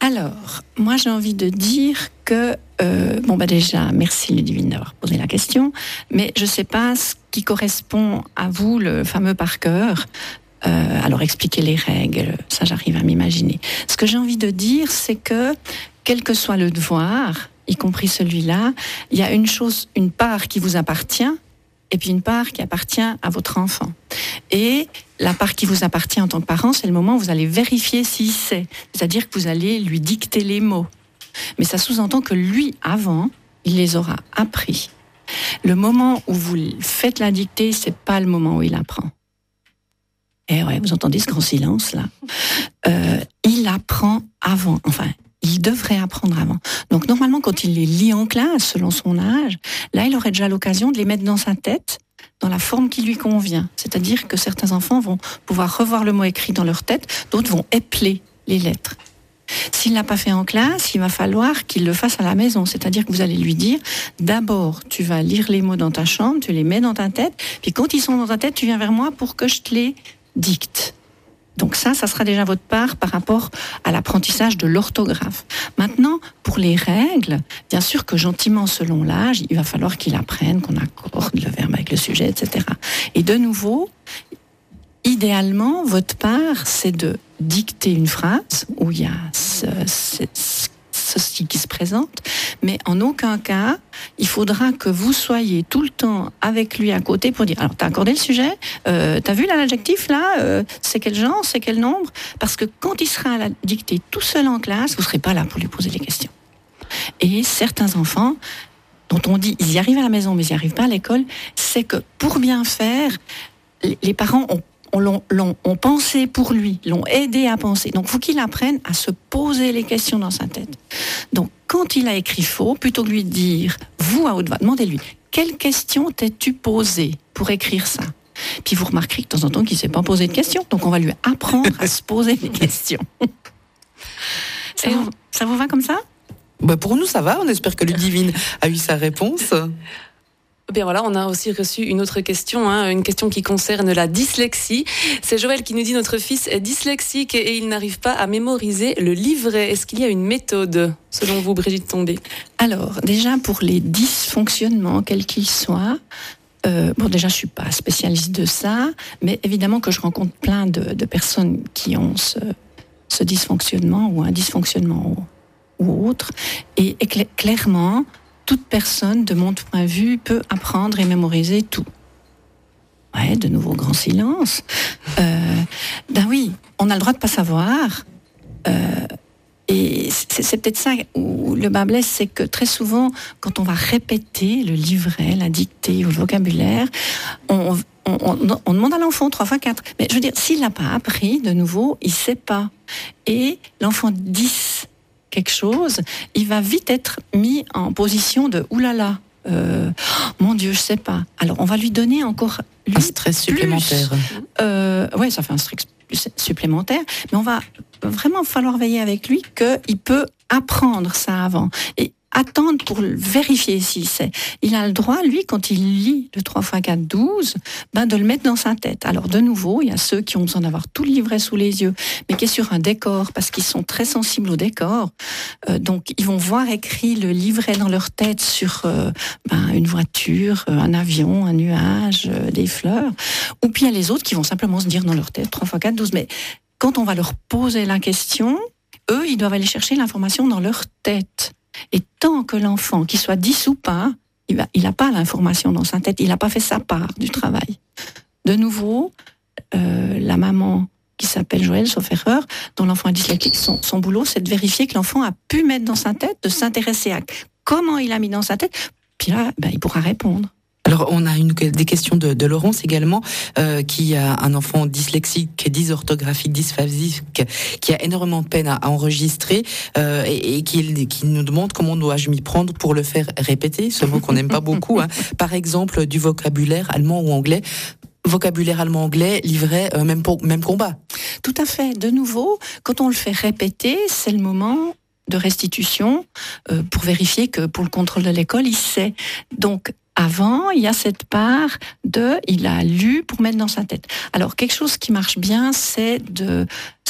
Alors, moi j'ai envie de dire que, déjà, merci Ludivine d'avoir posé la question, mais je ne sais pas ce qui correspond à vous, le fameux par cœur. Alors expliquer les règles, ça j'arrive à m'imaginer. Ce que j'ai envie de dire, c'est que, quel que soit le devoir, y compris celui-là, il y a une part qui vous appartient, et puis une part qui appartient à votre enfant. Et la part qui vous appartient en tant que parent, c'est le moment où vous allez vérifier s'il sait. C'est-à-dire que vous allez lui dicter les mots. Mais ça sous-entend que lui, avant, il les aura appris. Le moment où vous faites la dictée, c'est pas le moment où il apprend. Eh ouais, vous entendez ce grand silence là. Il apprend avant. Enfin, il devrait apprendre avant. Donc normalement, quand il les lit en classe, selon son âge, là, il aurait déjà l'occasion de les mettre dans sa tête, dans la forme qui lui convient. C'est-à-dire que certains enfants vont pouvoir revoir le mot écrit dans leur tête, d'autres vont épeler les lettres. S'il ne l'a pas fait en classe, il va falloir qu'il le fasse à la maison. C'est-à-dire que vous allez lui dire, d'abord, tu vas lire les mots dans ta chambre, tu les mets dans ta tête, puis quand ils sont dans ta tête, tu viens vers moi pour que je te les dicte. Donc ça sera déjà votre part par rapport à l'apprentissage de l'orthographe. Maintenant, pour les règles, bien sûr que gentiment, selon l'âge, il va falloir qu'il apprenne qu'on accorde le verbe avec le sujet, etc. Et de nouveau, idéalement, votre part, c'est de dicter une phrase où il y a ceci qui se présente, mais en aucun cas, il faudra que vous soyez tout le temps avec lui à côté pour dire, alors t'as accordé le sujet, t'as vu là, l'adjectif là, c'est quel genre, c'est quel nombre, parce que quand il sera à la dictée tout seul en classe, vous serez pas là pour lui poser les questions. Et certains enfants, dont on dit, ils y arrivent à la maison, mais ils y arrivent pas à l'école, c'est que pour bien faire, les parents ont pensé pour lui, l'ont aidé à penser. Donc, il faut qu'il apprenne à se poser les questions dans sa tête. Donc, quand il a écrit faux, plutôt que lui dire, vous à haute voix, demandez-lui, quelle question t'es-tu posée pour écrire ça ? Puis vous remarquerez que de temps en temps qu'il ne s'est pas posé de questions. Donc, on va lui apprendre à se poser des questions. Ça vous va comme ça ? Pour nous, ça va. On espère que Ludivine a eu sa réponse. Bien voilà, on a aussi reçu une autre question, une question qui concerne la dyslexie. C'est Joël qui nous dit, notre fils est dyslexique et il n'arrive pas à mémoriser le livret. Est-ce qu'il y a une méthode, selon vous, Brigitte Tombé ? Alors, déjà pour les dysfonctionnements, quels qu'ils soient, déjà je suis pas spécialiste de ça, mais évidemment que je rencontre plein de personnes qui ont ce dysfonctionnement ou un dysfonctionnement ou autre, et clairement, toute personne, de mon point de vue, peut apprendre et mémoriser tout. Ouais, de nouveau, grand silence. Oui, on a le droit de pas savoir. Et c'est peut-être ça où le bas blesse, c'est que très souvent, quand on va répéter le livret, la dictée ou le vocabulaire, on demande à l'enfant 3 fois 4. Mais je veux dire, s'il l'a pas appris, de nouveau, il sait pas. Et l'enfant 10 quelque chose, il va vite être mis en position de oulala, mon Dieu, je sais pas. Alors on va lui donner encore un stress supplémentaire. Oui, ça fait un stress supplémentaire, mais on va vraiment falloir veiller avec lui qu'il peut apprendre ça avant et attendre pour vérifier s'il sait. Il a le droit, lui, quand il lit le 3 x 4, 12, de le mettre dans sa tête. Alors, de nouveau, il y a ceux qui ont besoin d'avoir tout le livret sous les yeux, mais qui est sur un décor, parce qu'ils sont très sensibles au décor. Donc, ils vont voir écrit le livret dans leur tête sur une voiture, un avion, un nuage, des fleurs. Ou puis, il y a les autres qui vont simplement se dire dans leur tête 3 x 4, 12. Mais quand on va leur poser la question, eux, ils doivent aller chercher l'information dans leur tête. Et tant que l'enfant, qu'il soit 10 ou pas, il n'a pas l'information dans sa tête, il n'a pas fait sa part du travail. De nouveau, la maman qui s'appelle Joël, sauf erreur, dont l'enfant est dyslexique, son boulot, c'est de vérifier que l'enfant a pu mettre dans sa tête, de s'intéresser à comment il a mis dans sa tête, puis là, il pourra répondre. Alors, on a des questions de Laurence également, qui a un enfant dyslexique, dysorthographique, dysphasique, qui a énormément de peine à enregistrer, et qui nous demande comment dois-je m'y prendre pour le faire répéter, ce mot qu'on n'aime pas beaucoup, par exemple, du vocabulaire allemand ou anglais. Vocabulaire allemand-anglais, livret, même combat. Tout à fait. De nouveau, quand on le fait répéter, c'est le moment de restitution pour vérifier que pour le contrôle de l'école, il sait. Donc, avant, il y a cette part il a lu pour mettre dans sa tête. Alors, quelque chose qui marche bien, c'est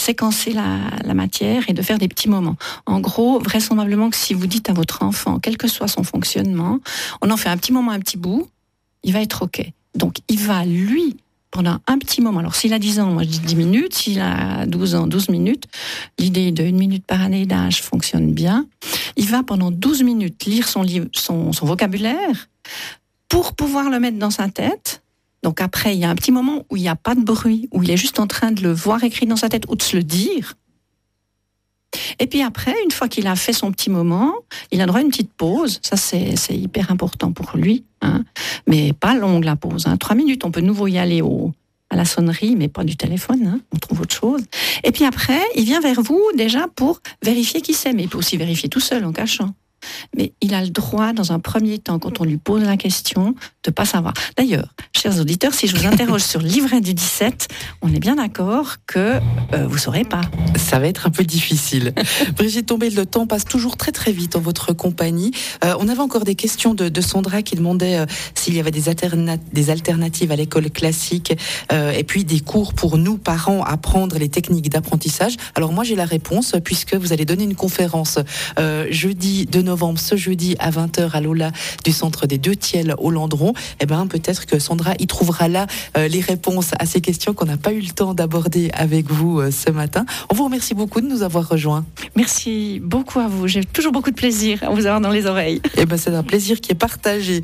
séquencer la matière et de faire des petits moments. En gros, vraisemblablement que si vous dites à votre enfant, quel que soit son fonctionnement, on en fait un petit moment, un petit bout, il va être OK. Donc, il va, lui, pendant un petit moment, alors s'il a 10 ans, moi je dis 10 minutes, s'il a 12 ans, 12 minutes, l'idée de 1 minute par année d'âge fonctionne bien, il va pendant 12 minutes lire son vocabulaire pour pouvoir le mettre dans sa tête. Donc après, il y a un petit moment où il n'y a pas de bruit, où il est juste en train de le voir écrit dans sa tête ou de se le dire. Et puis après, une fois qu'il a fait son petit moment, il a droit à une petite pause. Ça, c'est hyper important pour lui. Mais pas longue la pause. 3 minutes, on peut de nouveau y aller à la sonnerie, mais pas du téléphone. On trouve autre chose. Et puis après, il vient vers vous déjà pour vérifier qui c'est. Mais il peut aussi vérifier tout seul en cachant. Mais il a le droit, dans un premier temps, quand on lui pose la question, de ne pas savoir. D'ailleurs, chers auditeurs, si je vous interroge sur le livret du 17, on est bien d'accord que vous ne saurez pas. Ça va être un peu difficile. Brigitte Tombé, le temps passe toujours très très vite en votre compagnie. On avait encore des questions de Sandra qui demandait s'il y avait des alternatives à l'école classique et puis des cours pour nous, parents, apprendre les techniques d'apprentissage. Alors moi, j'ai la réponse puisque vous allez donner une conférence jeudi 2 novembre, ce jeudi à 20h à l'Aula du centre des Deux Thiels au Landron. Eh ben, peut-être que Sandra y trouvera là les réponses à ces questions qu'on n'a pas eu le temps d'aborder avec vous ce matin. On vous remercie beaucoup de nous avoir rejoints. Merci beaucoup à vous. J'ai toujours beaucoup de plaisir à vous avoir dans les oreilles. Eh ben, c'est un plaisir qui est partagé.